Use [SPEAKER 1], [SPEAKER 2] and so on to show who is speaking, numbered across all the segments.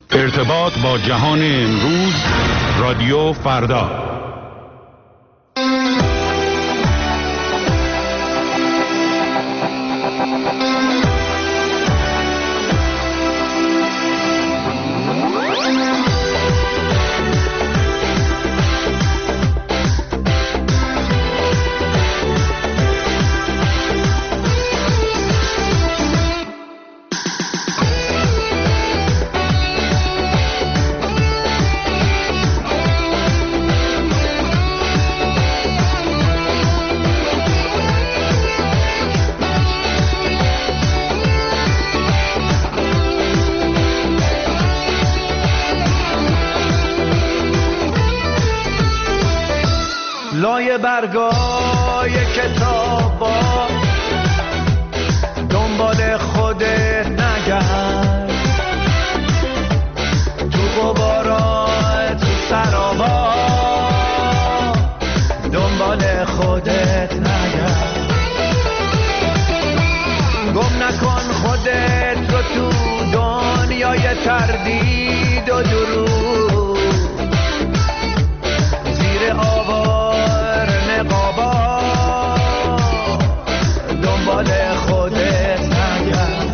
[SPEAKER 1] ارتباط با جهان امروز، رادیو فردا.
[SPEAKER 2] لای برگای کتابا دنبال خودت نگرد، تو غبارا تو سرابا دنبال خودت نگرد، گم نکن خودت رو تو دنیای تردید و دروغ، زیر آوار نقابا دنبال خودت نگرد،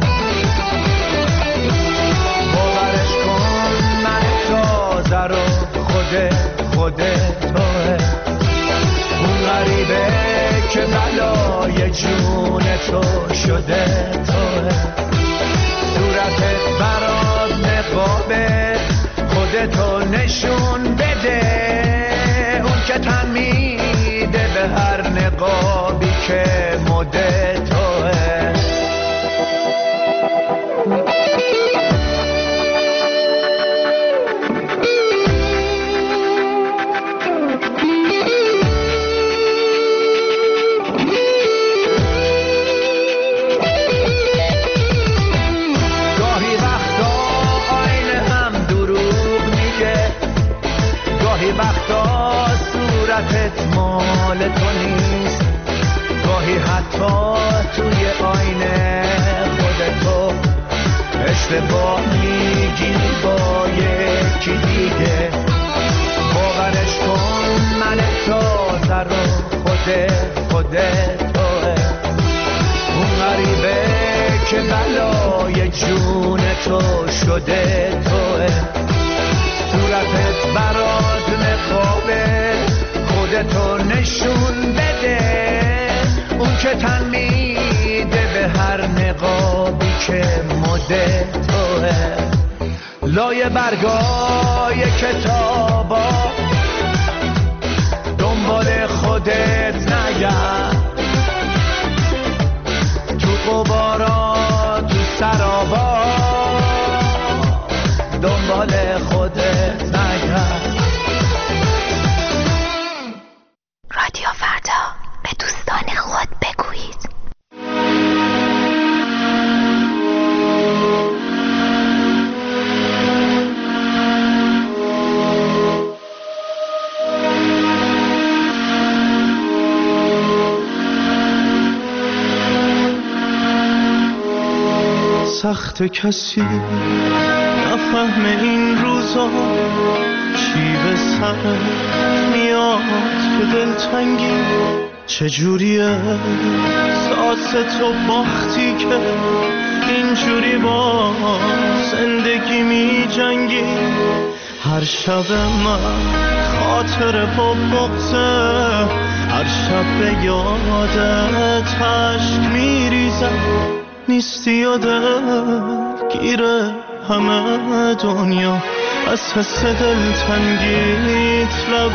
[SPEAKER 2] باورش کن من تازه رو خودت توه، اون غریبه که بلای جون تو شده توه، صورتت برات نقابه خودتو نشون بده، اون که تن میده به هر نقابی که مد توه. گاهی وقتا آینه هم دروغ میگه، گاهی وقتا صورتت مال تو نیست، گاهی حتی توی آینه خودتو اشتباه میگیری با یکی دیگه، باورش کن من تازه رو خودت توه، اون غریبه که بلای جون تو شده توه، صورتت برات نقابه خودتو نشون بده، اون که تن میده به هر نقابی که مد توه. لای برگای کتابا دنبال خودت نگرد، تو غبارا تو سرابا دنبال خودت نگرد.
[SPEAKER 3] رادیو فردا، به دوستان خود بگویید.
[SPEAKER 4] سخت کسی نفهم این روزا، چی به سر میاد که دلتنگی چجوریه، ساز تو باختی که اینجوری با زندگی می جنگی، هر شب من خاطر با بغضه، هر شب به یادت عشق میریزم، نیستی یادت گیره همه دنیا، از حس دلتنگیت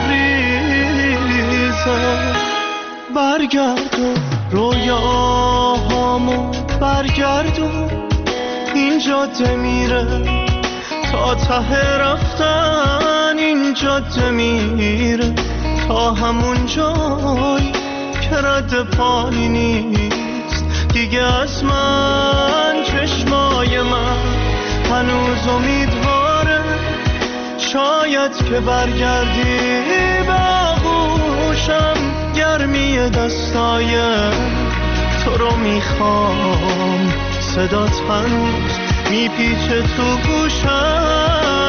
[SPEAKER 4] لبریزم، برگردون رویاهامو برگردون، این جاده میره تا ته رفتن، این جاده میره تا همون جایی که رد پایی نیست دیگه از من، چشمای من هنوز امیدواره، شاید که برگردی به آغوشم، گرمی دستای تو رو میخوام، صدات هنوز میپیچه تو گوشم،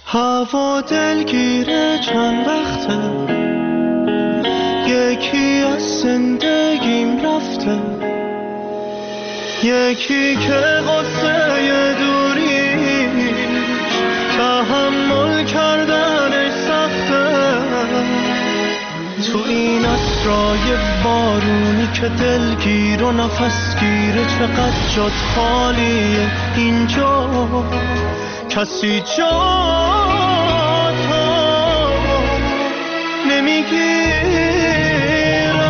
[SPEAKER 4] هوا دلگیره چند وقته، یکی از زندگیم رفته، یکی که قصه دوریش تحمل کردنش سخته. تو این اسرای بارونی که دلگیر و نفسگیره، چقدر جات خالیه اینجا، کسی جاتو نمیگیره.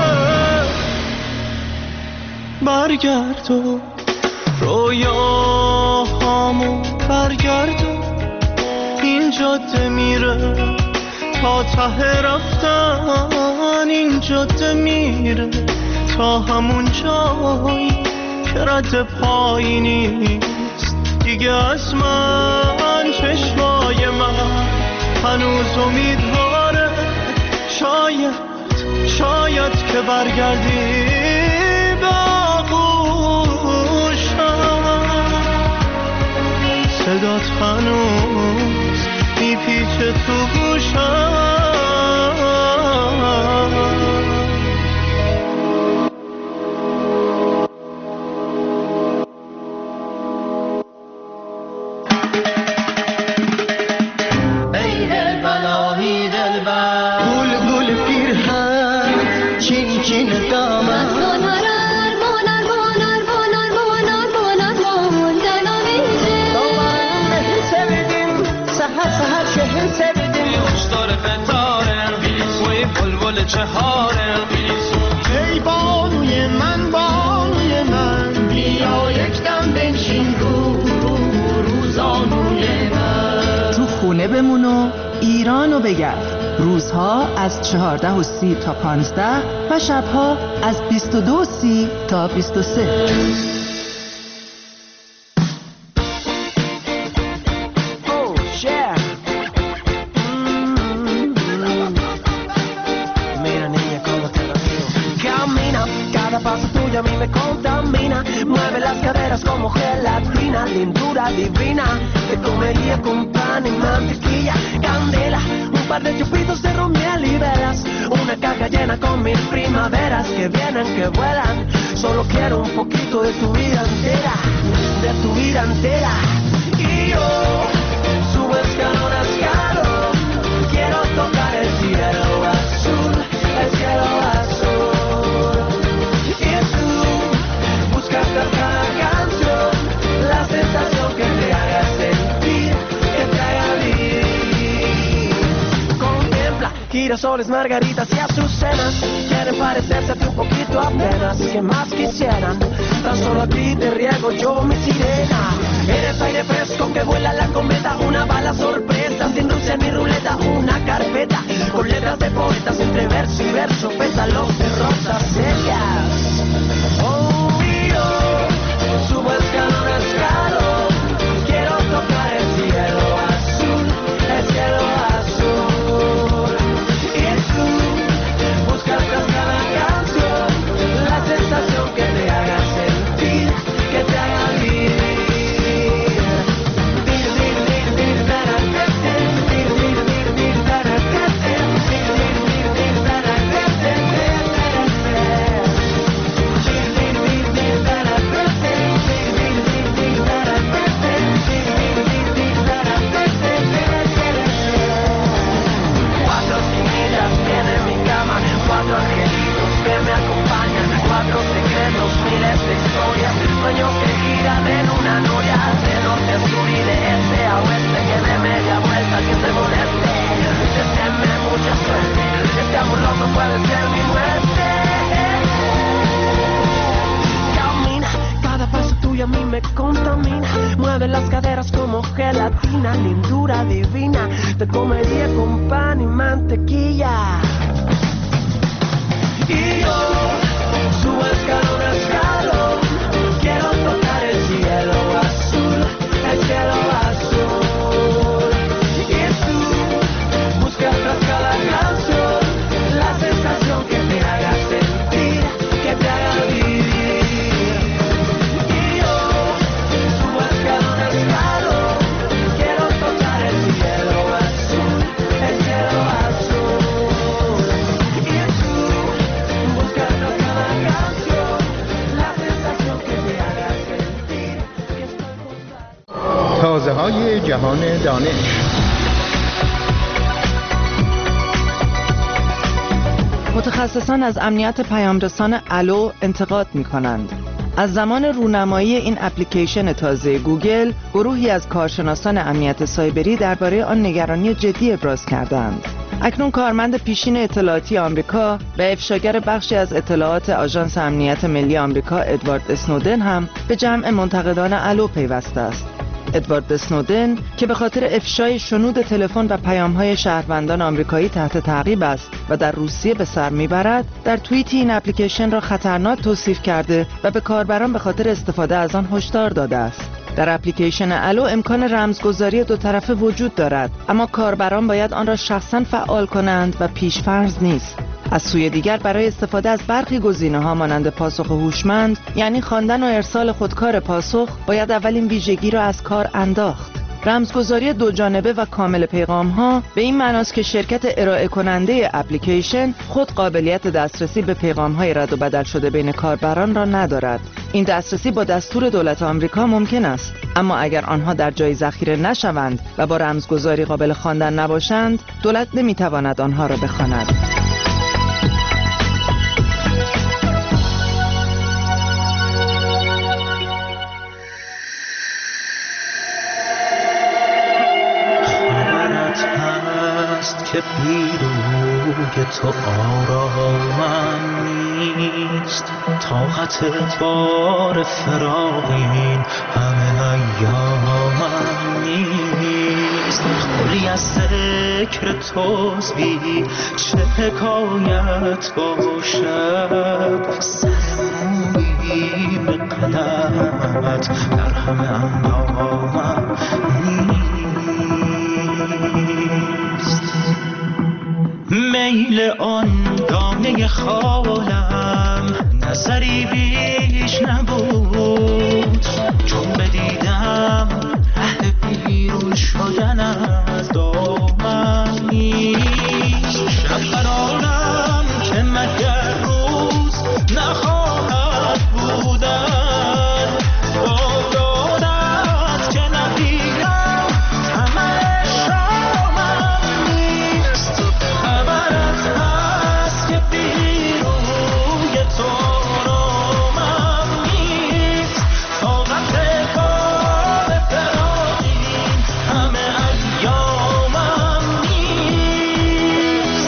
[SPEAKER 4] برگرد و رویاهامو برگرد و این جاده میره تا ته رفتن، این جاده میره تا همون جایی که رد پایی نیست دیگه. از من چشمای من هنوز امیدواره، شاید که برگردی به آغوشم. صدات هنوز میپیچه تو گوشم.
[SPEAKER 5] ای بانوی من بیا یک دم بنشین روزانوی من.
[SPEAKER 6] تو خونه بمون و ایرانو بگرد. روزها از 14:30 تا 15 و شبها از 22:30 تا 23.
[SPEAKER 7] A mí me contamina, mueve las caderas como gelatina, lindura divina, te comería con pan y mantequilla, candela, un par de chupitos de ron, miel y velas, una caja llena con 1000 primaveras que vienen, que vuelan. Solo quiero un poquito de tu vida entera, de tu vida entera. Y yo subo escalón a escalón, quiero tocar el cielo azul, el cielo azul. Cada canción, la sensación que te haga sentir, que te haga vivir. Contempla girasoles, margaritas y azucenas, quieren parecerse a ti un poquito apenas. Que más quisieran, tan solo a ti te riego yo mi sirena. Eres aire fresco que vuela la cometa, una bala sorpresa sin Rusia ni ruleta, una carpeta con letras de poetas entre verso y verso, pétalos de rosas secas. Subo escalón a escalón, quiero tocar el cielo azul, el cielo azul. Y tú buscas tras cada canción la sensación que te haga sentir, que te haga vivir. Cuatro angelitos que me acompañan, 4 secretos, miles de historias, sueños que giran en una noria, de norte a sur y de este a oeste, que de media vuelta que te moleste. Deséame mucha suerte, este amor loco puede ser mi muerte. Camina, cada paso tuyo a mí me contamina, mueve las caderas como gelatina, lindura divina, te comería con pan y mantequilla. Y yo subo escalón a escalón, quiero tocar el cielo azul, el cielo azul. Y tú buscas tras cada canción la sensación que te haga sentir, que te haga vivir. Y yo subo escalón a escalón, quiero tocar el cielo
[SPEAKER 8] جهان دانش.
[SPEAKER 6] متخصصان از امنیت پیامرسان الو انتقاد می‌کنند. از زمان رونمایی این اپلیکیشن تازه گوگل، گروهی از کارشناسان امنیت سایبری درباره آن نگرانی جدی ابراز کردند. اکنون کارمند پیشین اطلاعاتی آمریکا و افشاگر بخشی از اطلاعات آژانس امنیت ملی آمریکا ادوارد اسنودن هم به جمع منتقدان الو پیوسته است. ادوارد اسنودن که به خاطر افشای شنود تلفن و پیام‌های شهروندان آمریکایی تحت تعقیب است و در روسیه به سر میبرد، در توییتی این اپلیکیشن را خطرناک توصیف کرده و به کاربران به خاطر استفاده از آن هشدار داده است. در اپلیکیشن الو امکان رمزگذاری دو طرفه وجود دارد، اما کاربران باید آن را شخصاً فعال کنند و پیش‌فرض نیست. از سوی دیگر برای استفاده از برخی گزینه‌ها مانند پاسخ هوشمند، یعنی خواندن و ارسال خودکار پاسخ، باید اول این ویژگی را از کار انداخت. رمزگذاری دو جانبه و کامل پیغام‌ها به این معناست که شرکت ارائه کننده اپلیکیشن خود قابلیت دسترسی به پیغام‌های رد و بدل شده بین کاربران را ندارد. این دسترسی با دستور دولت آمریکا ممکن است، اما اگر آنها در جای ذخیره نشوند و با رمزگذاری قابل خواندن نباشند، دولت نمی‌تواند آنها را بخواند.
[SPEAKER 4] که بیروی تو آرامم نیست، طاقت بار فراقین همه ایامم نیست. خالی از ذکر توزبی چه حکایت باشد، سر مویی به قدمت در همه اندامم نیست. میل آن دانه خالم نظری بیش نبود، چون بدیدم ره بیرون شدن از دامم نیست. شب قرارم که مگر روز نخواهد بودن، با دادت که نبینم همه شامم نیست. خبرت هست که بیروی تو آرامم نیست، طاقت بار فراقین همه ایامم نیست.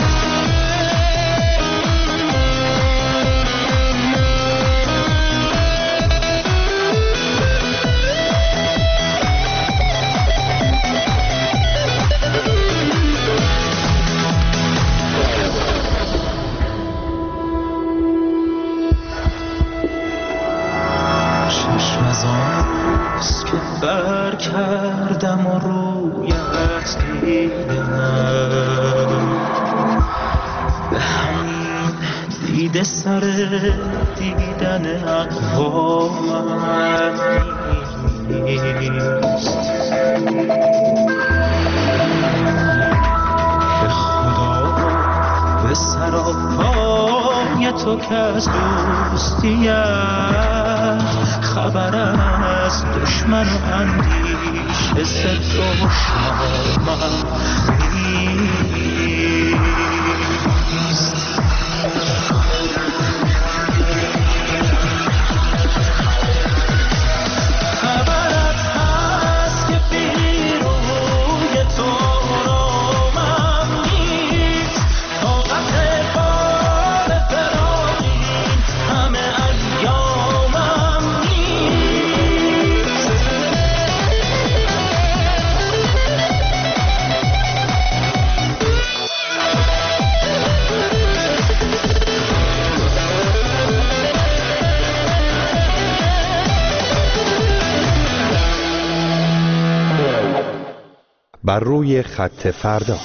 [SPEAKER 4] چشم از آنست که بر کردم و رویت دیدم، به همین دیده سر دیدن اقوامم نیست. به خدا به سراپای تو که از دوستیت خبر از دشمن و اندیشه ضد دشمنم نیست. خبرت هست که بیروی تو آرامم نیست، طاقت بار فراقین همه ایامم نیست.
[SPEAKER 1] بر روی خط فردا.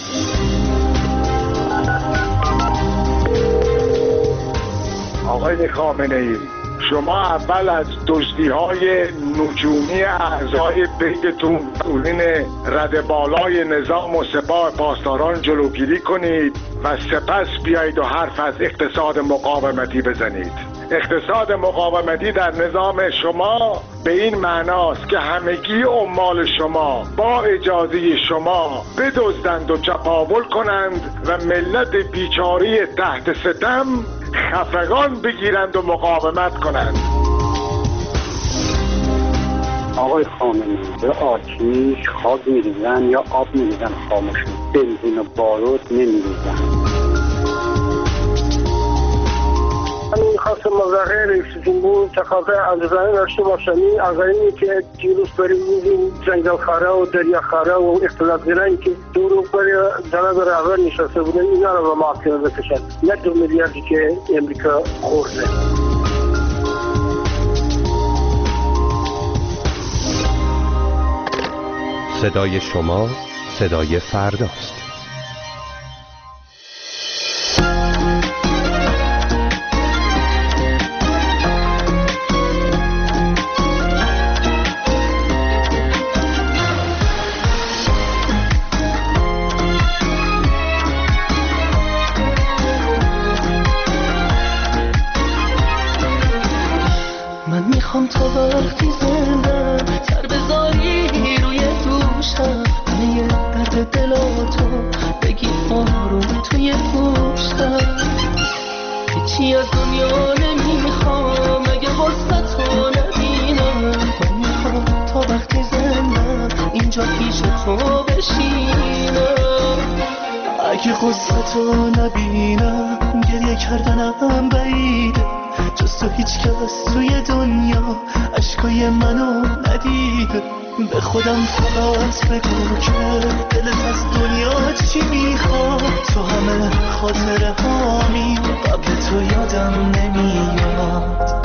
[SPEAKER 9] آقای خامنه‌ای، شما اول از دزدی‌های نجومی اعضای بیتتون مسئولین رده بالای نظام و سپاه پاسداران جلوگیری کنید و سپس بیایید و حرف از اقتصاد مقاومتی بزنید. اقتصاد مقاومتی در نظام شما به این معناست که همگی عمال شما با اجازه شما بدزدند و چپاول کنند و ملت بیچاره تحت ستم خفقان بگیرند و مقاومت کنند.
[SPEAKER 8] آقای خامنه‌ای به آتیش خاک می‌ریزن یا آب می‌ریزن خاموش، بنزین و بارود نمی‌ریزن.
[SPEAKER 10] من می‌خواستم مزرعه رئیس جمهور تقاضای عزیزانه داشته باشمی از اینی که دیروز بریم جنگل خاره و دریا خاره و اختلاف زیرایی که دور برای جناب رهبر نشسته بودن اینا رو به محاکمه بکشن، نه 2 میلیاردی که امریکا خورده.
[SPEAKER 11] صدای شما صدای فرداست.
[SPEAKER 4] من میخوام تا وقتی زنده سر بذاری روی دوشم، همه درد دلاتو بگی آروم توی گوشم. هیچی از دنیا نمیخوام اگه واسطو نبینم. من میخوام تا وقتی زنده اینجا پیش تو بشینم. اگه قصتو نبینم گریه کردنم بعیده، جز تو هیچ کس توی دنیا عشقای منو ندیده. به خودم فقط بگو که دلت از دنیا چی میخواد، تو همه خاطره هامی قبل تو یادم نمیاد.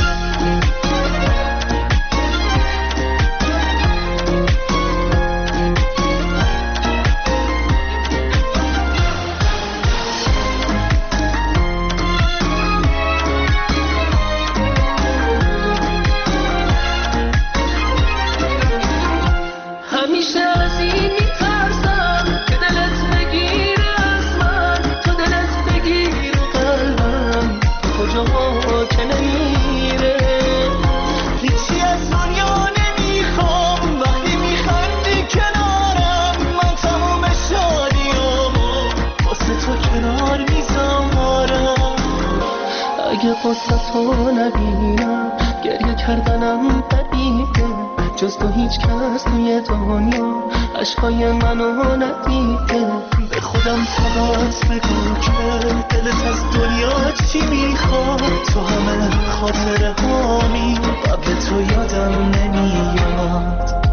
[SPEAKER 4] قصتو نبینم گریه کردنم بعیده، جز تو هیچ کس توی دنیا عشقای منو ندیده. به خودم فقط بگو که دلت از دنیا چی میخواد، تو همه خاطره هامی قبل تو یادم نمیاد.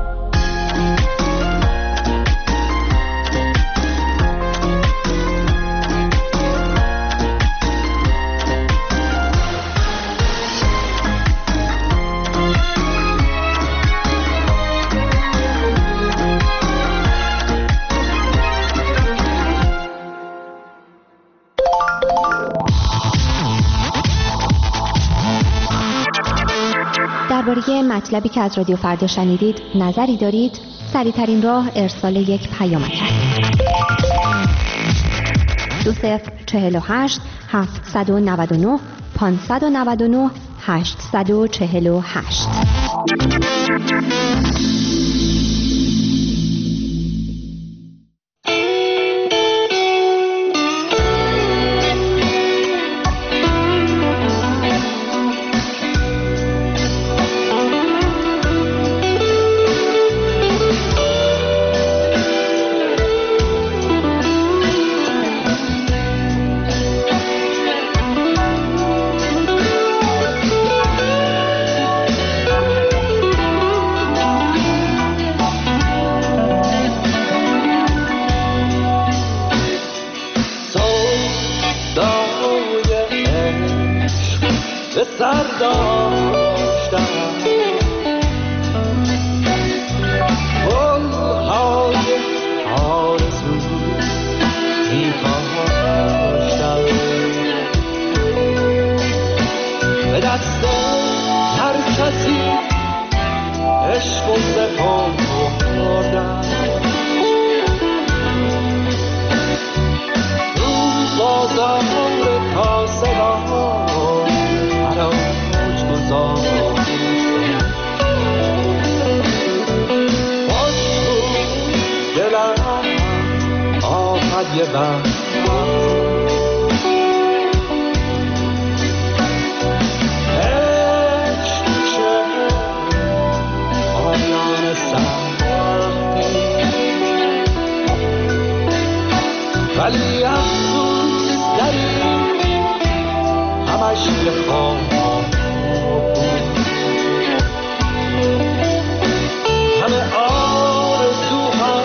[SPEAKER 3] درباره مطلبی که از رادیو فردا شنیدید نظری دارید؟ سریع‌ترین راه ارسال یک پیامک است. 2048 799 599 848.
[SPEAKER 7] آخر یه وقت ولی افسوس داری همش یه خواب همه آرزوها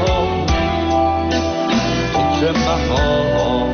[SPEAKER 7] فکر بهار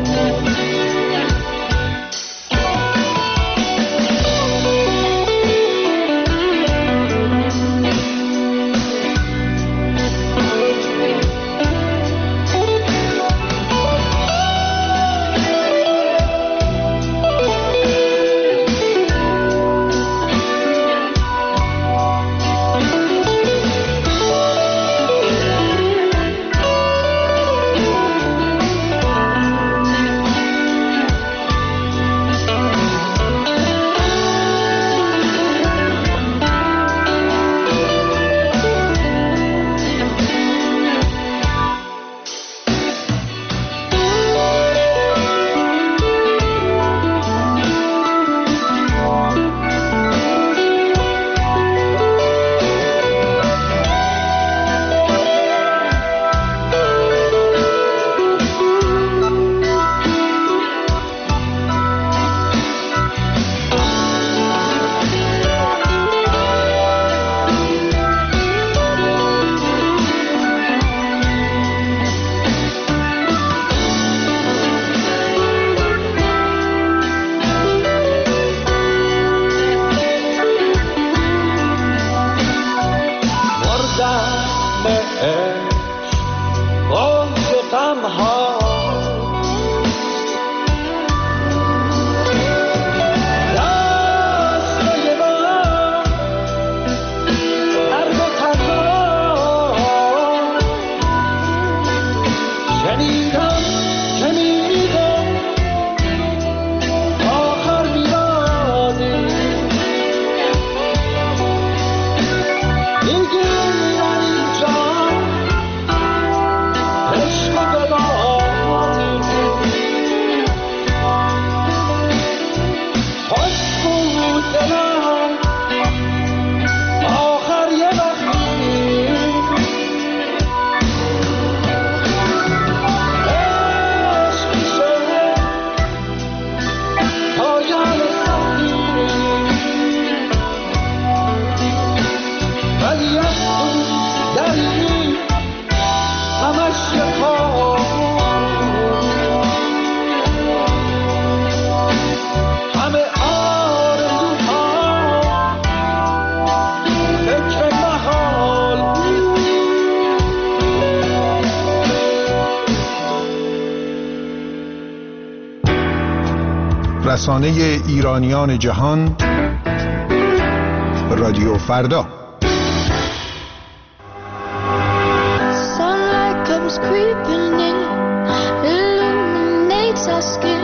[SPEAKER 12] رسانه ایرانیان جهان رادیو فردا.
[SPEAKER 13] Sunlight comes creeping in, illuminates our skin.